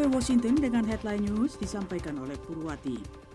Washington dengan headline news disampaikan oleh Purwati.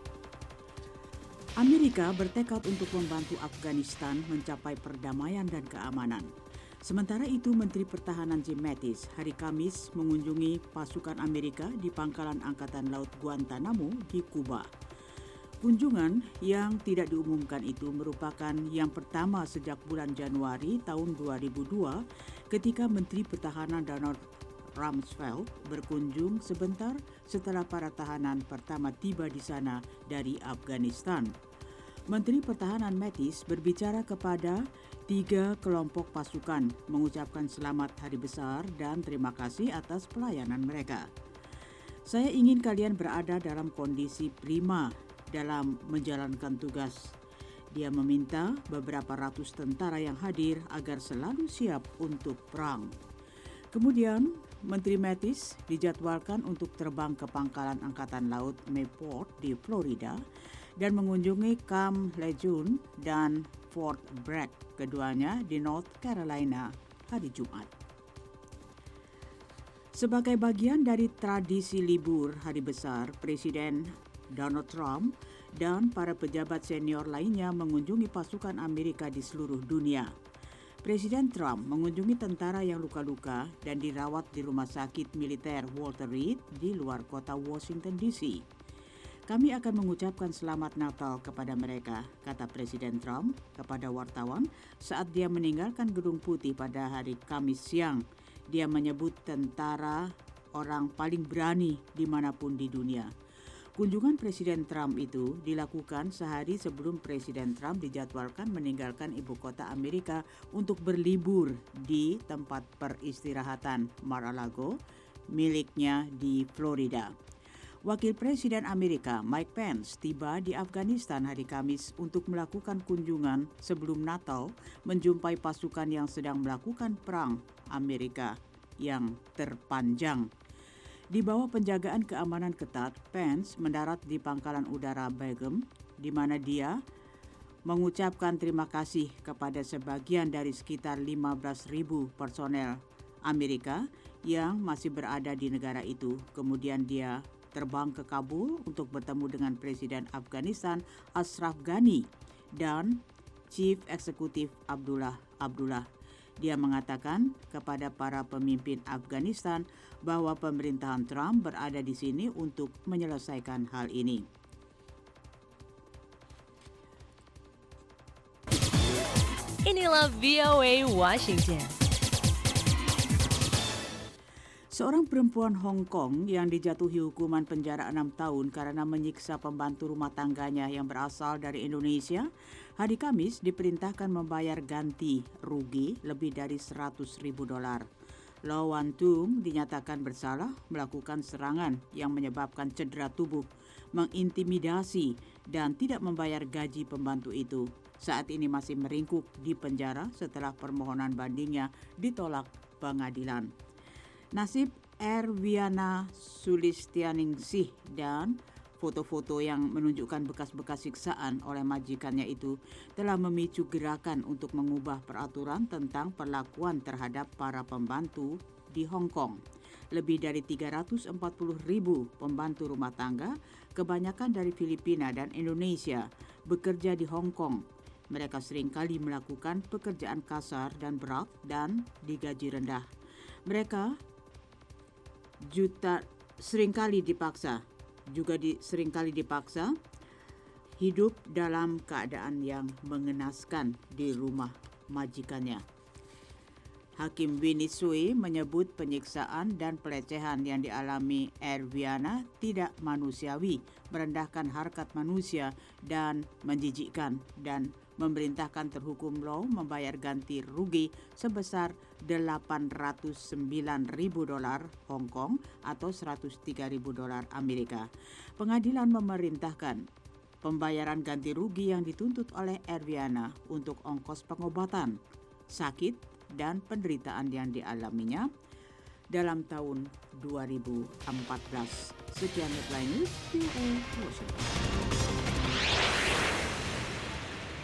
Amerika bertekad untuk membantu Afghanistan mencapai perdamaian dan keamanan. Sementara itu, Menteri Pertahanan Jim Mattis hari Kamis mengunjungi pasukan Amerika di pangkalan Angkatan Laut Guantanamo di Kuba. Kunjungan yang tidak diumumkan itu merupakan yang pertama sejak bulan Januari tahun 2002 ketika Menteri Pertahanan Donald Rumsfeld berkunjung sebentar setelah para tahanan pertama tiba di sana dari Afghanistan. Menteri Pertahanan Mattis berbicara kepada 3 kelompok pasukan, mengucapkan selamat hari besar dan terima kasih atas pelayanan mereka. Saya ingin kalian berada dalam kondisi prima dalam menjalankan tugas. Dia meminta beberapa ratus tentara yang hadir agar selalu siap untuk perang. Kemudian, Menteri Mattis dijadwalkan untuk terbang ke pangkalan Angkatan Laut Mayport di Florida dan mengunjungi Camp Lejeune dan Fort Bragg, keduanya di North Carolina, hari Jumat. Sebagai bagian dari tradisi libur hari besar, Presiden Donald Trump dan para pejabat senior lainnya mengunjungi pasukan Amerika di seluruh dunia. Presiden Trump mengunjungi tentara yang luka-luka dan dirawat di rumah sakit militer Walter Reed di luar kota Washington DC. Kami akan mengucapkan selamat Natal kepada mereka, kata Presiden Trump kepada wartawan saat dia meninggalkan Gedung Putih pada hari Kamis siang. Dia menyebut tentara orang paling berani dimanapun di dunia. Kunjungan Presiden Trump itu dilakukan sehari sebelum Presiden Trump dijadwalkan meninggalkan ibu kota Amerika untuk berlibur di tempat peristirahatan Mar-a-Lago miliknya di Florida. Wakil Presiden Amerika Mike Pence tiba di Afghanistan hari Kamis untuk melakukan kunjungan sebelum Natal menjumpai pasukan yang sedang melakukan perang Amerika yang terpanjang. Di bawah penjagaan keamanan ketat, Pence mendarat di pangkalan udara Bagram, di mana dia mengucapkan terima kasih kepada sebagian dari sekitar 15.000 personel Amerika yang masih berada di negara itu. Kemudian dia terbang ke Kabul untuk bertemu dengan Presiden Afghanistan Ashraf Ghani dan Chief Executive Abdullah. Dia mengatakan kepada para pemimpin Afghanistan bahwa pemerintahan Trump berada di sini untuk menyelesaikan hal ini. Inilah VOA Washington. Seorang perempuan Hong Kong yang dijatuhi hukuman penjara 6 tahun karena menyiksa pembantu rumah tangganya yang berasal dari Indonesia, hari Kamis diperintahkan membayar ganti rugi lebih dari $100,000. Lo Wan Tung dinyatakan bersalah melakukan serangan yang menyebabkan cedera tubuh, mengintimidasi, dan tidak membayar gaji pembantu itu. Saat ini masih meringkuk di penjara setelah permohonan bandingnya ditolak pengadilan. Nasib Erwiana Sulistianingsih dan foto-foto yang menunjukkan bekas-bekas siksaan oleh majikannya itu telah memicu gerakan untuk mengubah peraturan tentang perlakuan terhadap para pembantu di Hong Kong. Lebih dari 340.000 pembantu rumah tangga, kebanyakan dari Filipina dan Indonesia, bekerja di Hong Kong. Mereka seringkali melakukan pekerjaan kasar dan berat dan digaji rendah. Mereka seringkali dipaksa hidup dalam keadaan yang mengenaskan di rumah majikannya. Hakim Winnie Sui menyebut penyiksaan dan pelecehan yang dialami Erwiana tidak manusiawi, merendahkan harkat manusia dan menjijikkan, dan memerintahkan terhukum Law membayar ganti rugi sebesar $809.000 Hong Kong atau $103.000 Amerika. Pengadilan memerintahkan pembayaran ganti rugi yang dituntut oleh Erwiana untuk ongkos pengobatan, sakit, dan penderitaan yang dialaminya dalam tahun 2014. Sekian headline news, VOA Washington.